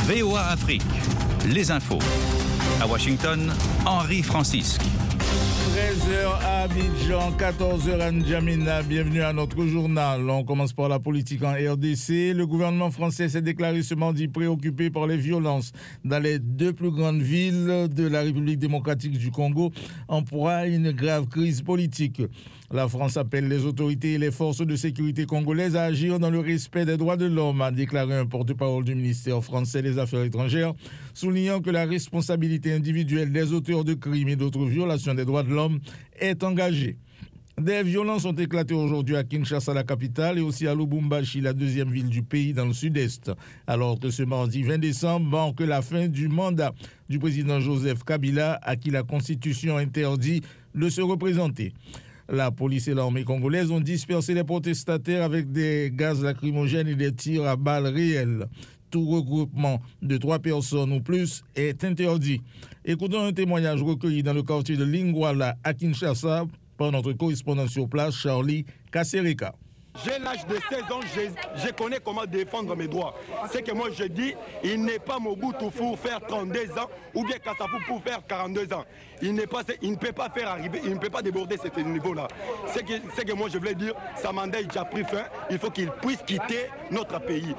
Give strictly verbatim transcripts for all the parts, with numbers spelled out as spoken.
V O A Afrique, les infos. À Washington, Henri Francisque. treize heures à Abidjan, quatorze heures à N'Djamena. Bienvenue à notre journal. On commence par la politique en R D C. Le gouvernement français s'est déclaré ce mardi préoccupé par les violences dans les deux plus grandes villes de la République démocratique du Congo, en proie à une grave crise politique. La France appelle les autorités et les forces de sécurité congolaises à agir dans le respect des droits de l'homme, a déclaré un porte-parole du ministère français des Affaires étrangères, soulignant que la responsabilité individuelle des auteurs de crimes et d'autres violations des droits de l'homme est engagée. Des violences ont éclaté aujourd'hui à Kinshasa, la capitale, et aussi à Lubumbashi, la deuxième ville du pays dans le sud-est, alors que ce mardi vingt décembre marque la fin du mandat du président Joseph Kabila, à qui la Constitution interdit de se représenter. La police et l'armée congolaise ont dispersé les protestataires avec des gaz lacrymogènes et des tirs à balles réelles. Tout regroupement de trois personnes ou plus est interdit. Écoutons un témoignage recueilli dans le quartier de Lingwala à Kinshasa par notre correspondant sur place, Charlie Kasereka. J'ai l'âge de seize ans, je, je connais comment défendre mes droits. C'est que moi je dis, il n'est pas Mobutu pour faire trente-deux ans ou bien Kassafou pour faire quarante-deux ans. Il, n'est pas, il ne peut pas faire arriver, il ne peut pas déborder ce niveau-là. C'est que, c'est que moi je voulais dire, sa mandat est déjà pris fin, il faut qu'il puisse quitter notre pays.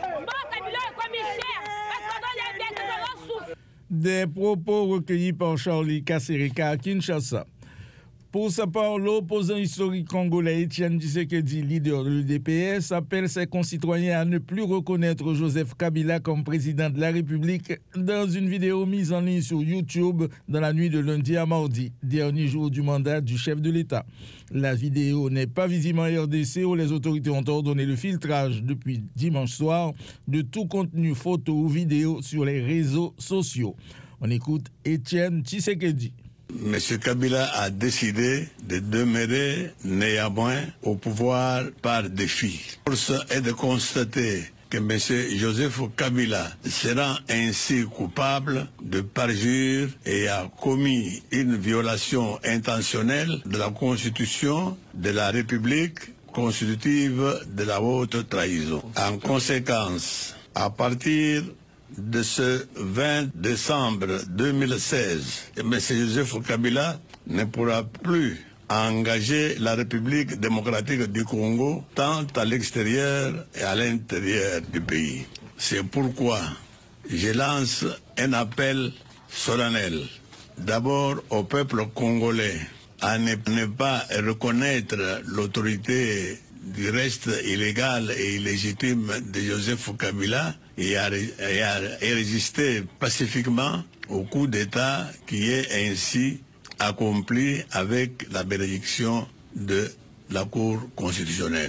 Des propos recueillis par Charlie Kasereka à Kinshasa. Pour sa part, l'opposant historique congolais Etienne Tshisekedi, leader de l'U D P S, appelle ses concitoyens à ne plus reconnaître Joseph Kabila comme président de la République dans une vidéo mise en ligne sur YouTube dans la nuit de lundi à mardi, dernier jour du mandat du chef de l'État. La vidéo n'est pas visible en R D C où les autorités ont ordonné le filtrage depuis dimanche soir de tout contenu photo ou vidéo sur les réseaux sociaux. On écoute Etienne Tshisekedi. M. Kabila a décidé de demeurer néanmoins au pouvoir par défi. Force est de constater que M. Joseph Kabila sera ainsi coupable de parjure et a commis une violation intentionnelle de la Constitution de la République constitutive de la haute trahison. En conséquence, à partir de ce vingt décembre deux mille seize, M. Joseph Kabila ne pourra plus engager la République démocratique du Congo tant à l'extérieur et à l'intérieur du pays. C'est pourquoi je lance un appel solennel, d'abord au peuple congolais, à ne, ne pas reconnaître l'autorité du reste illégal et illégitime de Joseph Kabila et à, et à et résister pacifiquement au coup d'État qui est ainsi accompli avec la bénédiction de la Cour constitutionnelle.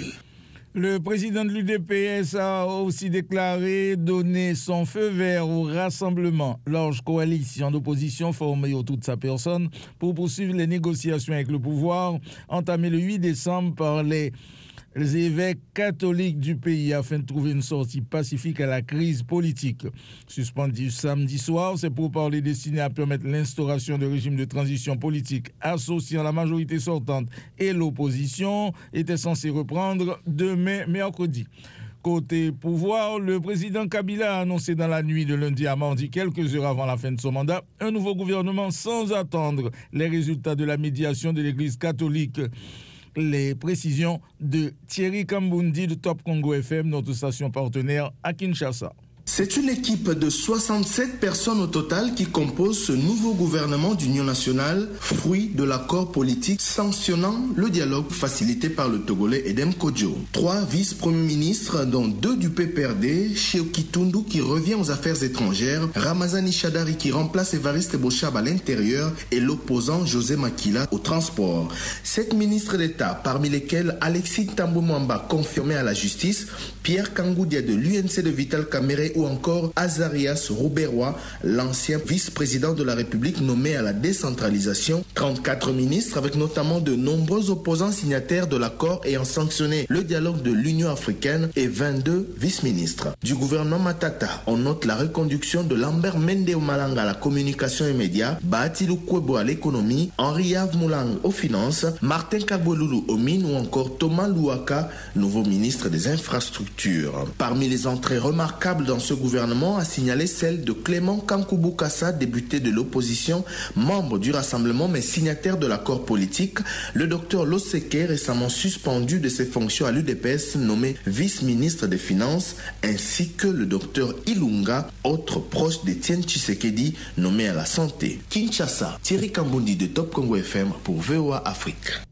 Le président de l'U D P S a aussi déclaré donner son feu vert au rassemblement, large coalition d'opposition formée autour de sa personne pour poursuivre les négociations avec le pouvoir, entamées le huit décembre par les les évêques catholiques du pays afin de trouver une sortie pacifique à la crise politique. Suspendu samedi soir, c'est pour parler destiné à permettre l'instauration de régime de transition politique associant la majorité sortante et l'opposition était censé reprendre demain mercredi. Côté pouvoir, le président Kabila a annoncé dans la nuit de lundi à mardi, quelques heures avant la fin de son mandat, un nouveau gouvernement sans attendre les résultats de la médiation de l'Église catholique. Les précisions de Thierry Kambundi de Top Congo F M, notre station partenaire à Kinshasa. C'est une équipe de soixante-sept personnes au total qui compose ce nouveau gouvernement d'union nationale, fruit de l'accord politique sanctionnant le dialogue facilité par le Togolais Edem Kodjo. Trois vice-premiers ministres, dont deux du P P R D, Sheoki Tundu qui revient aux affaires étrangères, Ramazani Shadari qui remplace Evariste Bochab à l'intérieur et l'opposant José Makila au transport. Sept ministres d'État, parmi lesquels Alexis Tambo Mwamba confirmé à la justice, Pierre Kangoudia de l'U N C de Vital Kamere ou encore Azarias Rouberois, l'ancien vice-président de la République nommé à la décentralisation, trente-quatre ministres, avec notamment de nombreux opposants signataires de l'accord ayant sanctionné le dialogue de l'Union africaine, et vingt-deux vice-ministres. Du gouvernement Matata, on note la reconduction de Lambert Mende Malanga à la communication et médias, Bahati Lukwebo à l'économie, Henri Yves Moulang aux finances, Martin Kabouloulou aux mines ou encore Thomas Louaka, nouveau ministre des infrastructures. Parmi les entrées remarquables dans ce gouvernement, a signalé celle de Clément Kankoubou Kassa, député de l'opposition, membre du Rassemblement mais signataire de l'accord politique, le docteur Loseke, récemment suspendu de ses fonctions à l'U D P S, nommé vice-ministre des Finances, ainsi que le docteur Ilunga, autre proche d'Étienne Tshisekedi, nommé à la santé. Kinshasa, Thierry Kambundi de Top Congo F M pour V O A Afrique.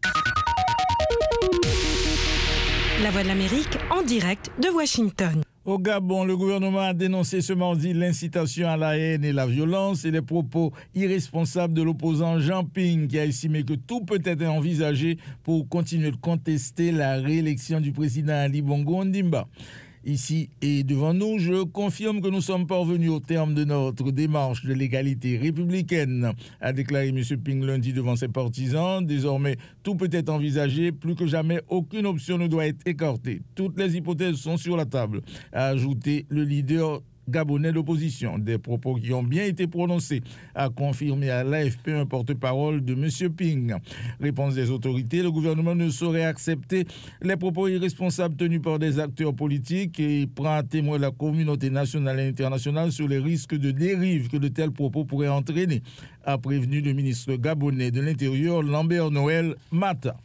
La Voix de l'Amérique en direct de Washington. Au Gabon, le gouvernement a dénoncé ce mardi l'incitation à la haine et la violence et les propos irresponsables de l'opposant Jean Ping, qui a estimé que tout peut être envisagé pour continuer de contester la réélection du président Ali Bongo Ondimba. Ici et devant nous, je confirme que nous sommes parvenus au terme de notre démarche de l'égalité républicaine, a déclaré M. Ping lundi devant ses partisans. Désormais, tout peut être envisagé. Plus que jamais, aucune option ne doit être écartée. Toutes les hypothèses sont sur la table, a ajouté le leader gabonais d'opposition. Des propos qui ont bien été prononcés, a confirmé à l'A F P un porte-parole de M. Ping. Réponse des autorités, le gouvernement ne saurait accepter les propos irresponsables tenus par des acteurs politiques et prend à témoin la communauté nationale et internationale sur les risques de dérive que de tels propos pourraient entraîner, a prévenu le ministre gabonais de l'Intérieur, Lambert Noël Mata.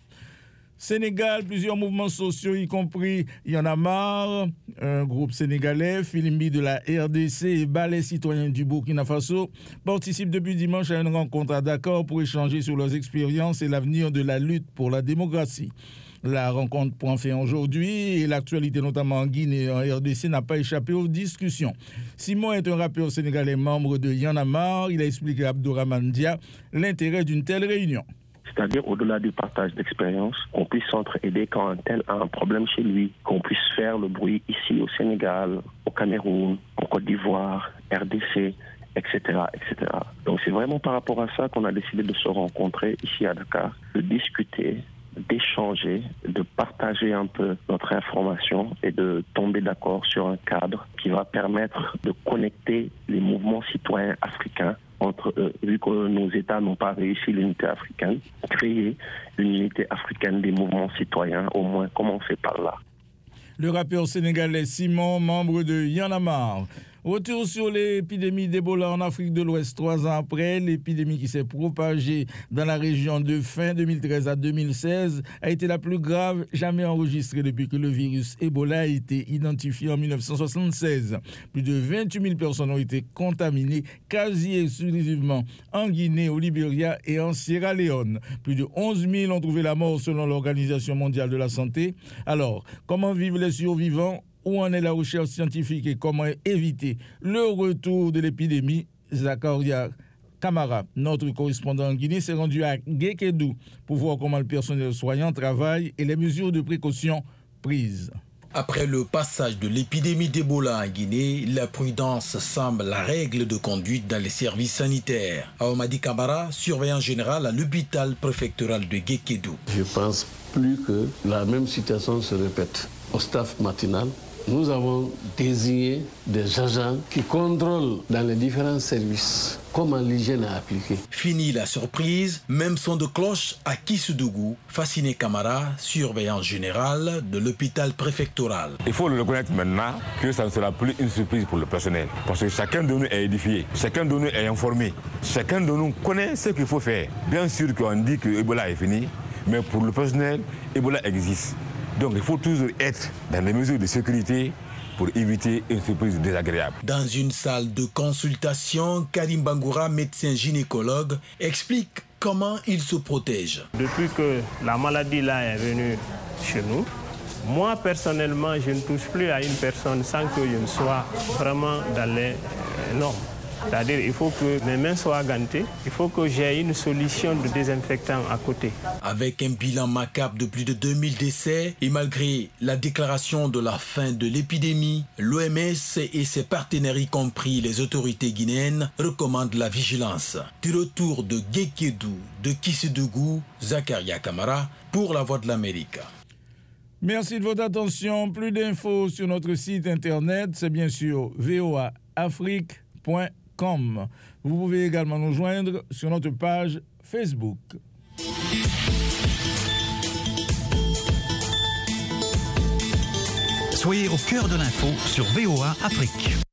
Sénégal, plusieurs mouvements sociaux, y compris Y en a marre, un groupe sénégalais, Filimbi de la R D C et Ballet citoyen du Burkina Faso, participent depuis dimanche à une rencontre à Dakar pour échanger sur leurs expériences et l'avenir de la lutte pour la démocratie. La rencontre prend fin aujourd'hui et l'actualité, notamment en Guinée et en R D C, n'a pas échappé aux discussions. Simon est un rappeur sénégalais membre de Y en a marre. Il a expliqué à Abdourahmane Dia l'intérêt d'une telle réunion. C'est-à-dire, au-delà du partage d'expérience, qu'on puisse s'entraider quand un tel a un problème chez lui, qu'on puisse faire le bruit ici au Sénégal, au Cameroun, en Côte d'Ivoire, R D C, et cetera, et cetera. Donc c'est vraiment par rapport à ça qu'on a décidé de se rencontrer ici à Dakar, de discuter, d'échanger, de partager un peu notre information et de tomber d'accord sur un cadre qui va permettre de connecter les mouvements citoyens africains entre eux, vu que nos États n'ont pas réussi l'unité africaine, créer une unité africaine des mouvements citoyens, au moins commencer par là. Le rappeur sénégalais Simon, membre de Y en a marre. Retour sur l'épidémie d'Ebola en Afrique de l'Ouest, trois ans après. L'épidémie qui s'est propagée dans la région de fin deux mille treize à deux mille seize a été la plus grave jamais enregistrée depuis que le virus Ebola a été identifié en mille neuf cent soixante-seize. Plus de vingt-huit mille personnes ont été contaminées quasi exclusivement en Guinée, au Libéria et en Sierra Leone. Plus de onze mille ont trouvé la mort selon l'Organisation mondiale de la santé. Alors, comment vivent les survivants? Où en est la recherche scientifique et comment éviter le retour de l'épidémie? Zakaria Kamara, notre correspondant en Guinée, s'est rendu à Guékédou pour voir comment le personnel soignant travaille et les mesures de précaution prises. Après le passage de l'épidémie d'Ebola en Guinée, la prudence semble la règle de conduite dans les services sanitaires. Aomadi Kabara, surveillant général à l'hôpital préfectoral de Guékédou. Je pense plus que la même situation se répète. Au staff matinal, nous avons désigné des agents qui contrôlent dans les différents services comment l'hygiène est appliquée. Fini la surprise, même son de cloche à Kissoudou, Fasciné Camara, surveillant général de l'hôpital préfectoral. Il faut le reconnaître maintenant que ça ne sera plus une surprise pour le personnel. Parce que chacun de nous est édifié, chacun de nous est informé, chacun de nous connaît ce qu'il faut faire. Bien sûr qu'on dit que Ebola est fini, mais pour le personnel, Ebola existe. Donc il faut toujours être dans les mesures de sécurité pour éviter une surprise désagréable. Dans une salle de consultation, Karim Bangoura, médecin gynécologue, explique comment il se protège. Depuis que la maladie là est venue chez nous, moi personnellement, je ne touche plus à une personne sans que je ne sois vraiment dans les normes. C'est-à-dire il faut que mes mains soient gantées, il faut que j'ai une solution de désinfectant à côté. Avec un bilan macabre de plus de deux mille décès et malgré la déclaration de la fin de l'épidémie, l'O M S et ses partenaires, y compris les autorités guinéennes, recommandent la vigilance. Du retour de Guékédou, de Kissédougou, Zakaria Kamara pour la Voix de l'Amérique. Merci de votre attention. Plus d'infos sur notre site internet, c'est bien sûr v o a afrique point com. Vous pouvez également nous joindre sur notre page Facebook. Soyez au cœur de l'info sur V O A Afrique.